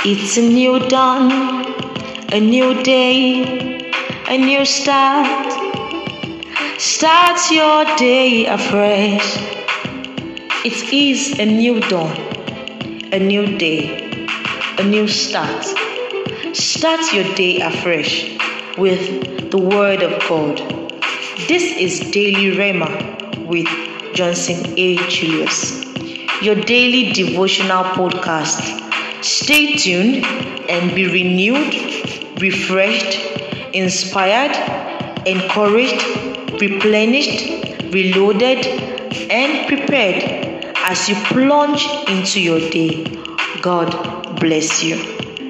It's a new dawn, a new day, a new start. Start your day afresh. It is a new dawn, a new day, a new start. Start your day afresh with the Word of God. This is Daily Rhema with Johnson A. Julius, your daily devotional podcast. Stay tuned and be renewed, refreshed, inspired, encouraged, replenished, reloaded, and prepared as you plunge into your day. God bless you.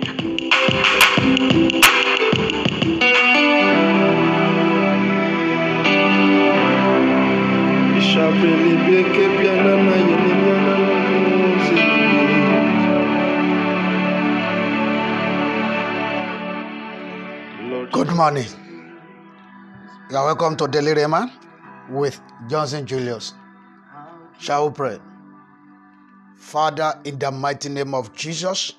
Good morning. You are welcome to Daily Rhema with Johnson Julius. Shall we pray? Father, in the mighty name of Jesus,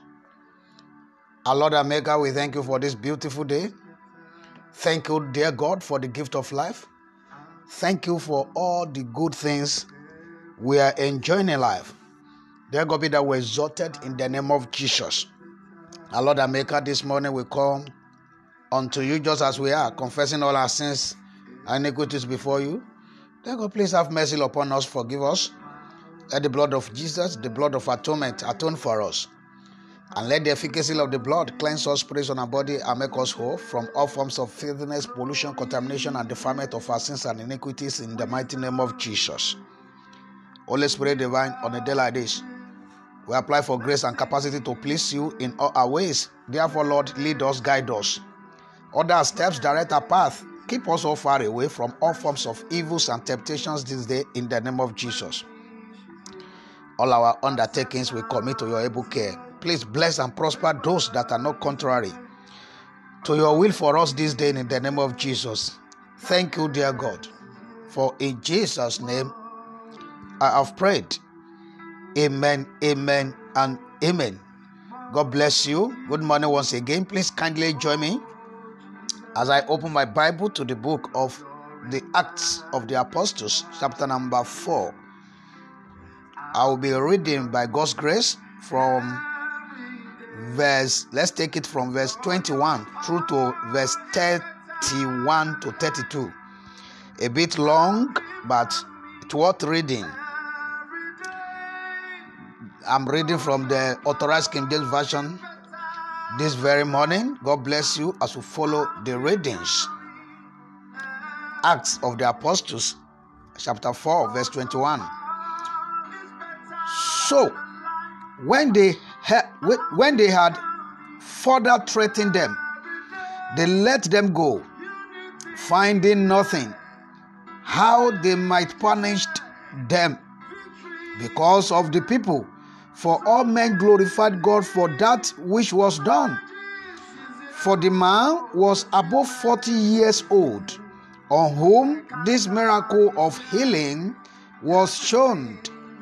our Lord and Maker, we thank you for this beautiful day. Thank you, dear God, for the gift of life. Thank you for all the good things we are enjoying in life. Dear God, be that we exalted in the name of Jesus. Our Lord and Maker, this morning we come unto you just as we are, confessing all our sins and iniquities before you. Dear God, please have mercy upon us, forgive us. Let the blood of Jesus, the blood of atonement, atone for us. And let the efficacy of the blood cleanse us, praise on our body, and make us whole from all forms of filthiness, pollution, contamination, and defilement of our sins and iniquities in the mighty name of Jesus. Holy Spirit divine, on a day like this, we apply for grace and capacity to please you in all our ways. Therefore, Lord, lead us, guide us. Order our steps, direct our path. Keep us so far away from all forms of evils and temptations this day in the name of Jesus. All our undertakings we commit to your able care. Please bless and prosper those that are not contrary to your will for us this day in the name of Jesus. Thank you, dear God, for in Jesus' name I have prayed. Amen, amen, and amen. God bless you. Good morning once again. Please kindly join me as I open my Bible to the book of the Acts of the Apostles, chapter number 4. I will be reading by God's grace from let's take it from verse 21 through to verse 31 to 32. A bit long, but it's worth reading. I'm reading from the Authorized King James Version this very morning. God bless you as we follow the readings. Acts of the Apostles, chapter 4, verse 21. So, when they had further threatened them, they let them go, finding nothing, how they might punish them because of the people. For all men glorified God for that which was done. For the man was above 40 years old, on whom this miracle of healing was shown.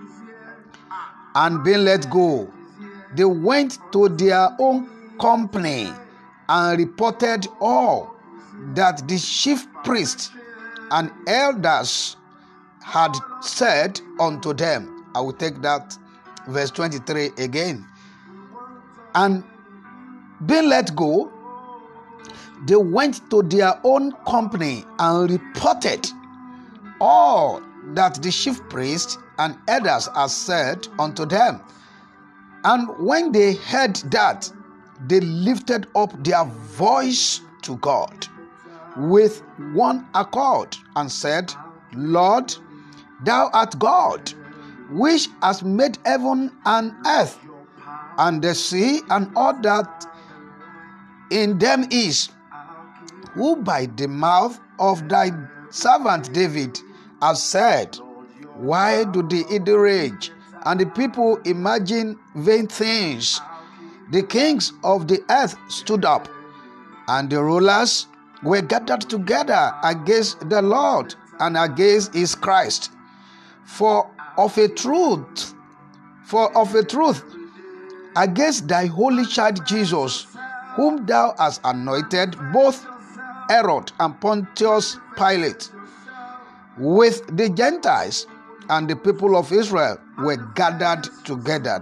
And being let go, they went to their own company and reported all that the chief priests and elders had said unto them. I will take that verse 23 again. And being let go, they went to their own company and reported all that the chief priests and elders had said unto them. And when they heard that, they lifted up their voice to God with one accord and said, Lord, thou art God, which has made heaven and earth, and the sea, and all that in them is, who by the mouth of thy servant David has said, why do the idle rage, and the people imagine vain things? The kings of the earth stood up, and the rulers were gathered together against the Lord and against his Christ. For of a truth, against thy holy child Jesus, whom thou hast anointed, both Herod and Pontius Pilate, with the Gentiles and the people of Israel, were gathered together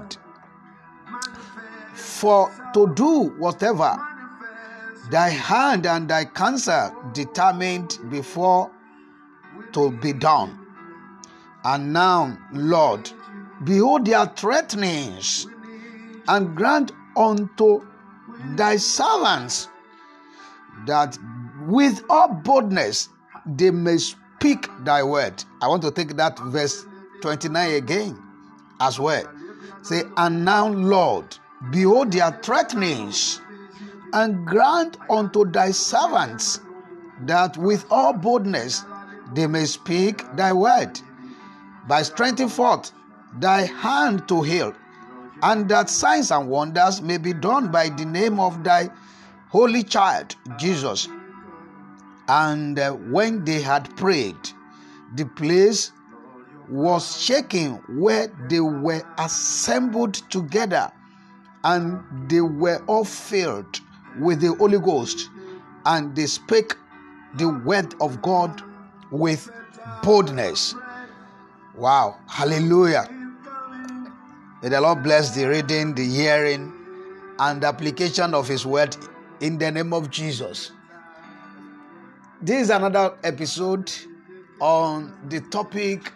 for to do whatever thy hand and thy counsel determined before to be done. And now, Lord, behold their threatenings, and grant unto thy servants that with all boldness they may speak thy word. I want to take that verse 29 again as well. Say, and now, Lord, behold their threatenings, and grant unto thy servants that with all boldness they may speak thy word, by stretching forth thy hand to heal, and that signs and wonders may be done by the name of thy holy child Jesus. And when they had prayed, the place was shaken where they were assembled together, and they were all filled with the Holy Ghost, and they spake the word of God with boldness. Wow, hallelujah. May the Lord bless the reading, the hearing, and the application of his word in the name of Jesus. This is another episode on the topic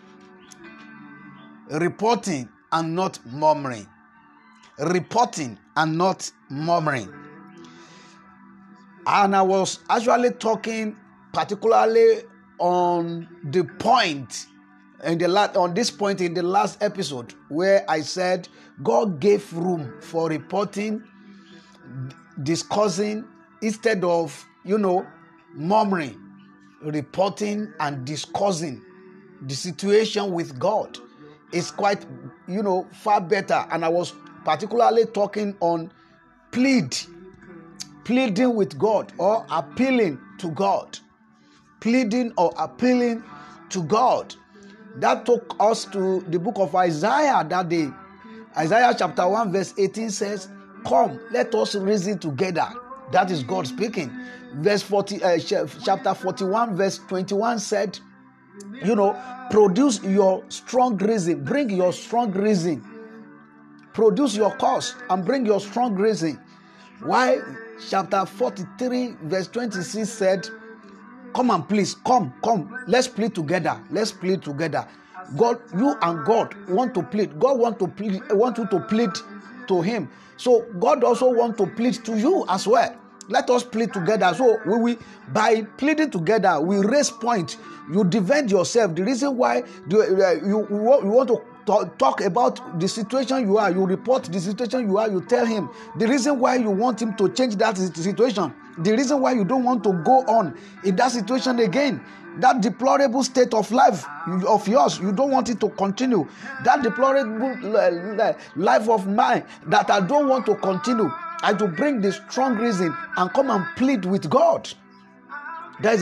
reporting and not murmuring. Reporting and not murmuring. And I was actually talking particularly on the point on this point in the last episode, where I said God gave room for reporting, discussing, instead of murmuring. Reporting and discussing the situation with God is quite far better. And I was particularly talking on pleading with God, or appealing to God. Pleading or appealing to God. That took us to the book of Isaiah that day. Isaiah chapter 1 verse 18 says, come, let us reason together. That is God speaking. Chapter 41 verse 21 said, produce your strong reason. Bring your strong reason. Produce your cause and bring your strong reason. Why? Chapter 43 verse 26 said, come and please, come, let's plead together. Let's plead together. God, you and God want to plead. God want you to plead to him. So God also want to plead to you as well. Let us plead together. So by pleading together, we raise point. You defend yourself. The reason why you want to talk about the situation you are, you report the situation you are, you tell him the reason why you want him to change that situation, the reason why you don't want to go on in that situation again, that deplorable state of life of yours, you don't want it to continue, that deplorable life of mine that I don't want to continue. I to bring the strong reason and come and plead with God. That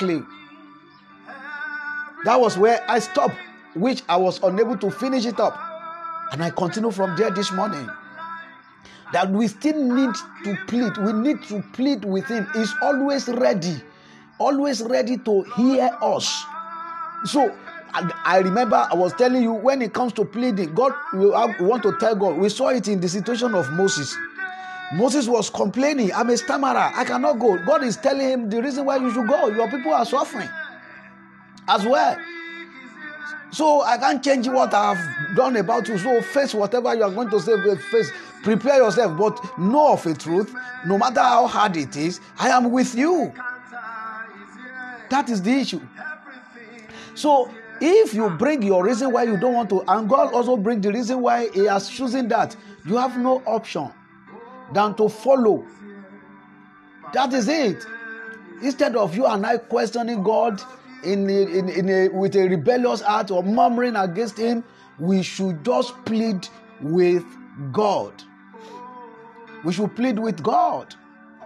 was where I stopped, which I was unable to finish it up. And I continue from there this morning. That we still need to plead. We need to plead with him. He's always ready to hear us. So I remember I was telling you, when it comes to pleading, God, we want to tell God. We saw it in the situation of Moses. Moses was complaining, I'm a stammerer, I cannot go. God is telling him the reason why you should go. Your people are suffering as well. So I can't change what I have done about you. So face whatever you are going to say, face. Prepare yourself, but know of a truth, no matter how hard it is, I am with you. That is the issue. So if you bring your reason why you don't want to, and God also bring the reason why he has chosen that, you have no option than to follow. That is it. Instead of you and I questioning God with a rebellious heart or murmuring against him, we should just plead with God. We should plead with God.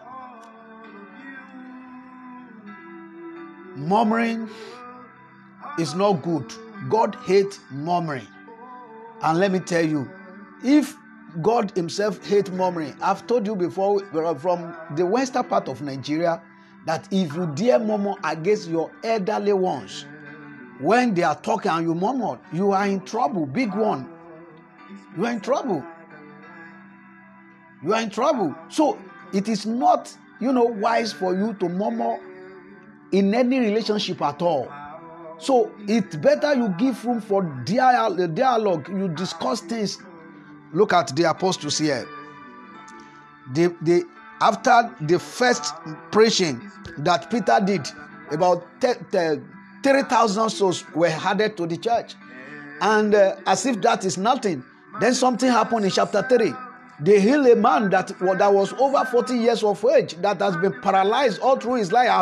Murmuring is not good. God hates murmuring. And let me tell you, if God himself hates murmuring. I've told you before from the western part of Nigeria that if you dare murmur against your elderly ones, when they are talking and you murmur, you are in trouble, big one. You are in trouble. You are in trouble. So it is not, wise for you to murmur in any relationship at all. So it's better you give room for dialogue. You discuss things. Look at the apostles here. After the first preaching that Peter did, about 3,000 souls were added to the church. And as if that is nothing, then something happened in chapter 3. They healed a man that was over 40 years of age, that has been paralyzed all through his life.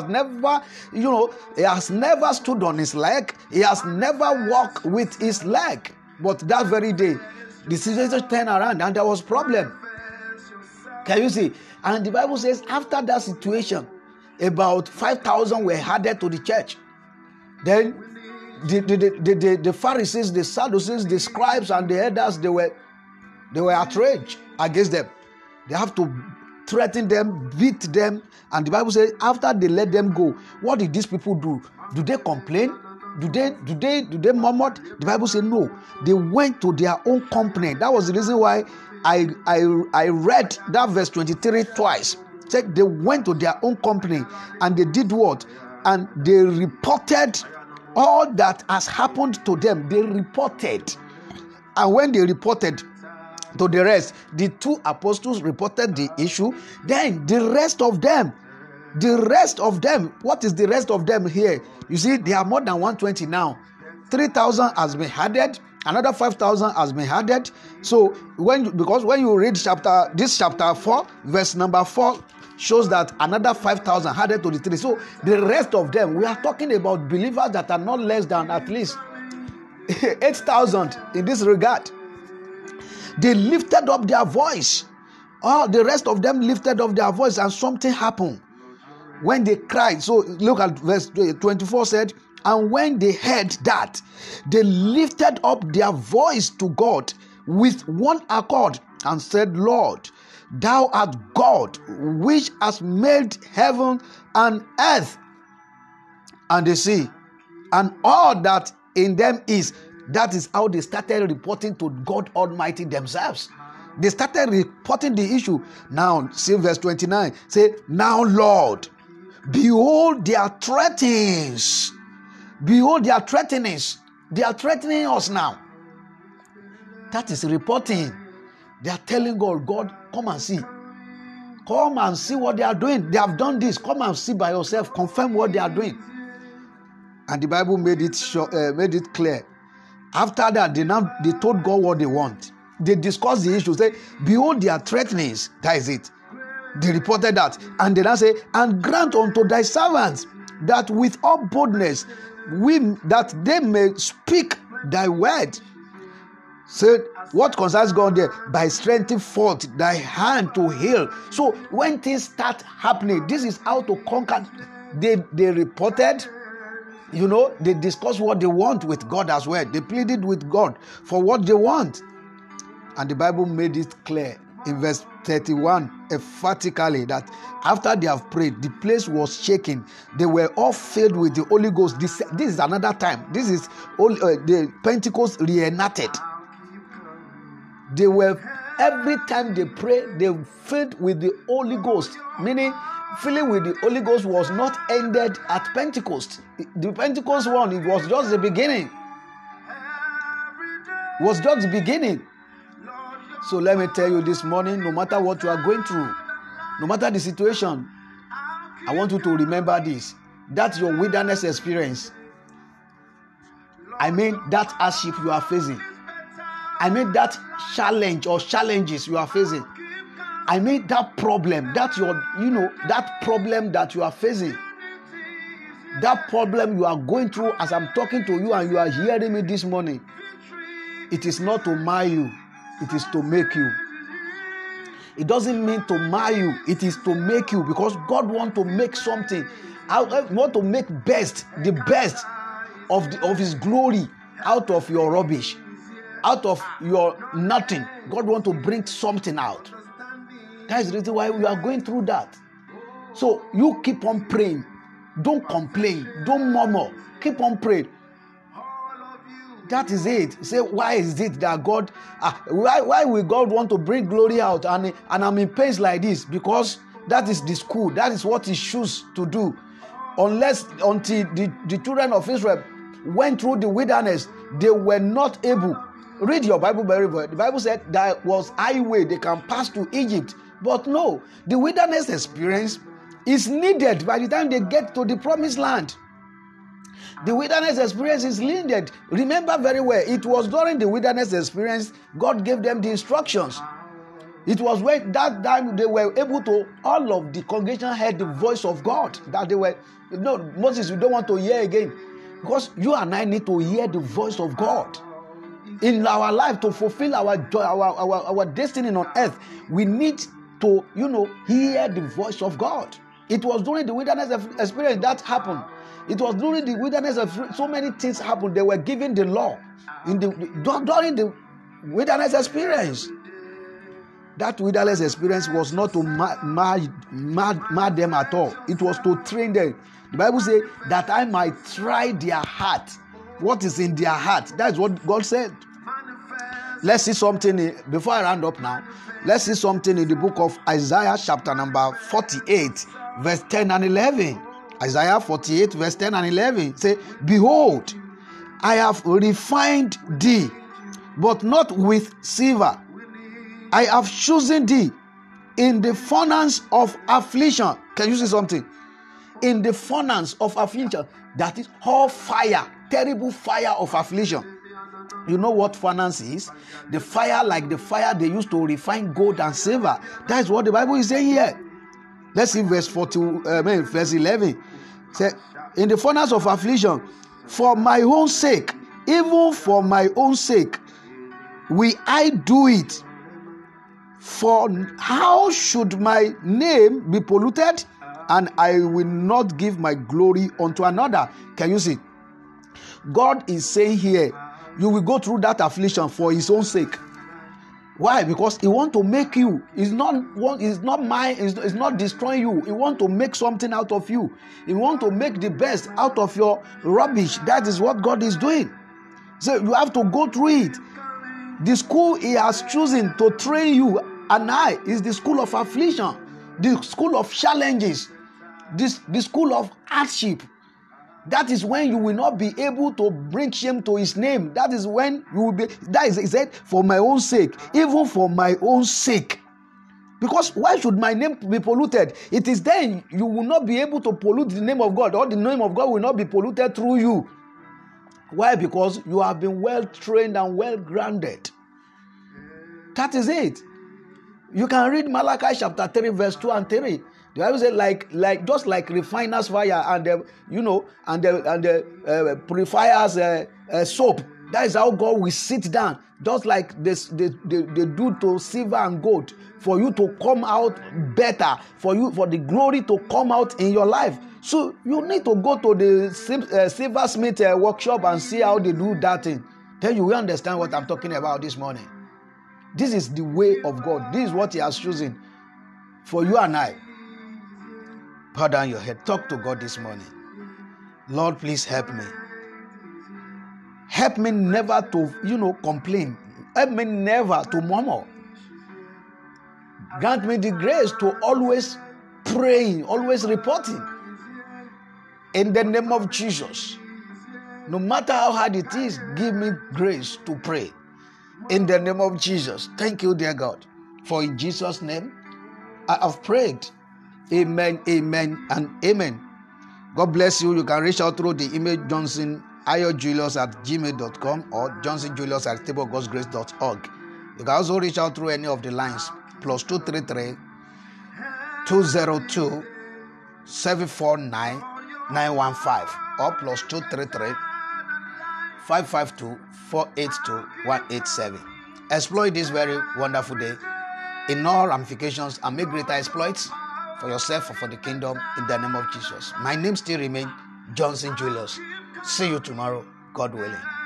He has never stood on his leg. He has never walked with his leg. But that very day, the situation turned around and there was problem. Can you see? And the Bible says after that situation, about 5,000 were added to the church. Then the Pharisees, the Sadducees, the scribes, and the elders, they were outraged against them. They have to threaten them, beat them. And the Bible says after they let them go, what did these people do? Do they complain? Do they murmur? The Bible says no. They went to their own company. That was the reason why I read that verse 23 twice. It said they went to their own company and they did what? And they reported all that has happened to them. They reported. And when they reported to the rest, the two apostles reported the issue. Then the rest of them, what is the rest of them here? You see, they are more than 120 now. 3,000 has been added. Another 5,000 has been added. So when you read chapter 4, verse number 4 shows that another 5,000 added to the 3. So the rest of them, we are talking about believers that are not less than at least 8,000 in this regard. They lifted up their voice. The rest of them lifted up their voice and something happened. When they cried, so look at verse 24 said, and when they heard that, they lifted up their voice to God with one accord and said, Lord, thou art God, which has made heaven and earth and the sea, and all that in them is. That is how they started reporting to God Almighty themselves. They started reporting the issue. Now, see verse 29. Say, now Lord, behold their threatenings. Behold their threatenings. They are threatening us now. That is reporting. They are telling God, come and see. Come and see what they are doing. They have done this. Come and see by yourself. Confirm what they are doing. And the Bible made it clear. After that, they told God what they want. They discussed the issue. Say, behold their threatenings. That is it. They reported that. And they now say, and grant unto thy servants that with all boldness that they may speak thy word. So what concerns God there? By strengthening forth thy hand to heal. So when things start happening, this is how to conquer. They reported. They discuss what they want with God as well. They pleaded with God for what they want. And the Bible made it clear in verse 31 emphatically that after they have prayed, the place was shaking. They were all filled with the Holy Ghost. This is another time. This is the Pentecost reenacted. They were, every time they pray, they were filled with the Holy Ghost. Meaning, filling with the Holy Ghost was not ended at Pentecost. The Pentecost one, it was just the beginning. It was just the beginning. So let me tell you this morning, no matter what you are going through, no matter the situation, I want you to remember this. That's your wilderness experience. I mean that hardship you are facing. I mean that challenge or challenges you are facing. I mean that problem, that problem that you are facing. That problem you are going through as I'm talking to you and you are hearing me this morning. It is not to mar you. It is to make you. It doesn't mean to mar you. It is to make you, because God wants to make something. I want to make the best of His glory out of your rubbish. out of your nothing, God wants to bring something out. That is the reason why we are going through that. So you keep on praying. Don't complain. Don't murmur. Keep on praying. That is it. Say, why is it that God, why will God want to bring glory out and I'm in pains like this? Because that is the school. That is what He chooses to do. Until the children of Israel went through the wilderness, they were not able. Read your Bible very well. The Bible said there was highway they can pass to Egypt. But no, the wilderness experience is needed by the time they get to the promised land. The wilderness experience is needed. Remember very well, it was during the wilderness experience God gave them the instructions. It was when that time they were able to, all of the congregation heard the voice of God. That they were, Moses, you don't want to hear again. Because you and I need to hear the voice of God. In our life, to fulfill our joy, our destiny on earth, we need to, hear the voice of God. It was during the wilderness experience that happened. It was during the wilderness so many things happened. They were given the law during the wilderness experience. That wilderness experience was not to mad them at all. It was to train them. The Bible says that I might try their heart. What is in their heart? That's what God said. Let's see something before I round up now. Let's see something in the book of Isaiah chapter number 48 verse 10 and 11. Isaiah 48 verse 10 and 11 say, behold, I have refined thee, but not with silver. I have chosen thee in the furnace of affliction. Can you see something? In the furnace of affliction. That is all fire, terrible fire of affliction. You know what furnace is? The fire like the fire they used to refine gold and silver. That is what the Bible is saying here. Let's see verse 11. Say, in the furnace of affliction, for my own sake, even for my own sake, will I do it. For how should my name be polluted? And I will not give my glory unto another. Can you see? God is saying here, you will go through that affliction for His own sake. Why? Because He wants to make you. It's not destroying you. He wants to make something out of you. He wants to make the best out of your rubbish. That is what God is doing. So you have to go through it. The school He has chosen to train you and I is the school of affliction, the school of challenges, the school of hardship. That is when you will not be able to bring shame to His name. That is when you will be, that is, He said, for my own sake, even for my own sake. Because why should my name be polluted? It is then you will not be able to pollute the name of God, or the name of God will not be polluted through you. Why? Because you have been well trained and well grounded. That is it. You can read Malachi chapter 3 verse 2 and 3. The Bible says like just like refiners fire and the purifiers soap. That is how God will sit down, just like they do to silver and gold, for you to come out better, for the glory to come out in your life. So you need to go to the silversmith workshop and see how they do that thing. Then you will understand what I'm talking about this morning. This is the way of God. This is what He has chosen for you and I. Bow down your head. Talk to God this morning. Lord, please help me. Help me never to, complain. Help me never to murmur. Grant me the grace to always praying, always reporting. In the name of Jesus. No matter how hard it is, give me grace to pray. In the name of Jesus. Thank you, dear God. For in Jesus' name, I have prayed. Amen, amen, and amen. God bless you. You can reach out through the email johnsonayodjulius@gmail.com or johnsonjulius@tableofgodsgrace.org. You can also reach out through any of the lines, +233 202 749 915 or +233 552 482 187. Exploit this very wonderful day in all ramifications and make greater exploits for yourself or for the kingdom in the name of Jesus. My name still remains Johnson Julius. See you tomorrow, God willing.